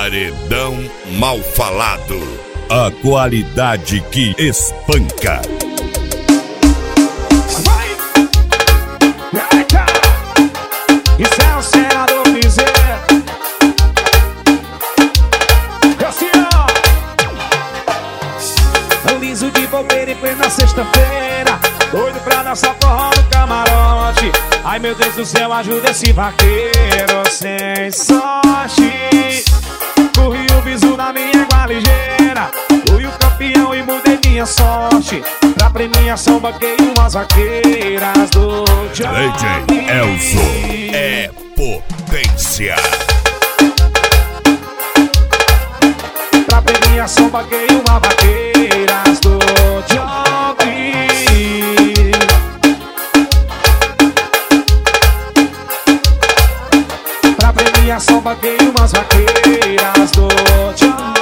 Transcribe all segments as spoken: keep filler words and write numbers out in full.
Paredão Mal Falado. A qualidade que espanca. Vai! Eita! Isso é o senador Piseiro. Assim, ó. Liso de bobeira em plena sexta-feira, doido pra dançar forró no camarote. Ai meu Deus do céu, ajuda esse vaqueiro sem sorte. Corri o bisu na minha égua ligeira, fui o campeão e mudei minha sorte. Pra premiação banquei umas vaqueiras do D J Elzo é potência. Pra premiação banquei uma vaqueiras do Job. Pra premiação banquei umas vaqueiras do Job.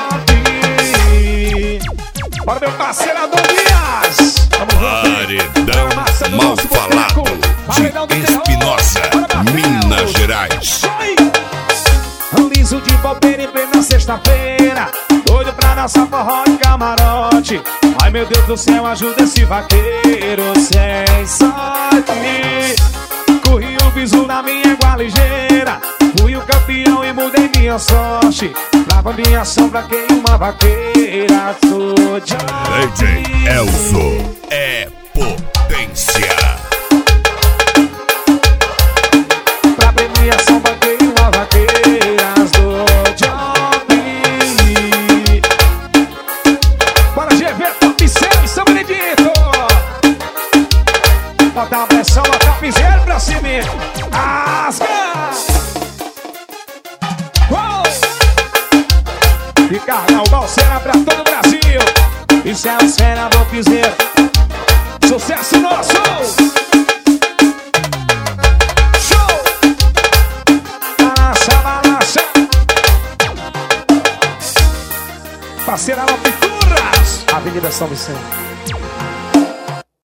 Bora meu parceiro Adonias. Paredão Mal Falado de Espinosa, Minas Gerais. Liso de bobeira em plena sexta-feira, doido pra dançar forró de camarote. Ai meu Deus do céu, ajuda esse vaqueiro sem sorte. Corri o bisu na minha égua ligeira, fui o campeão e mudei minha sorte. Pra minha sombra quem uma vaqueira do D J Elzo é potência. Pra premiação banquei uma vaqueiras do Job. Bora G V, Top seis, São Benedito. Bota a pressão, bota a piseira pra cima. Asca! Uou! E carnal, balseira pra todo o Brasil. Isso é o senador piseiro. Sucesso nosso! Parceira Pinturas, Avenida São Vicente.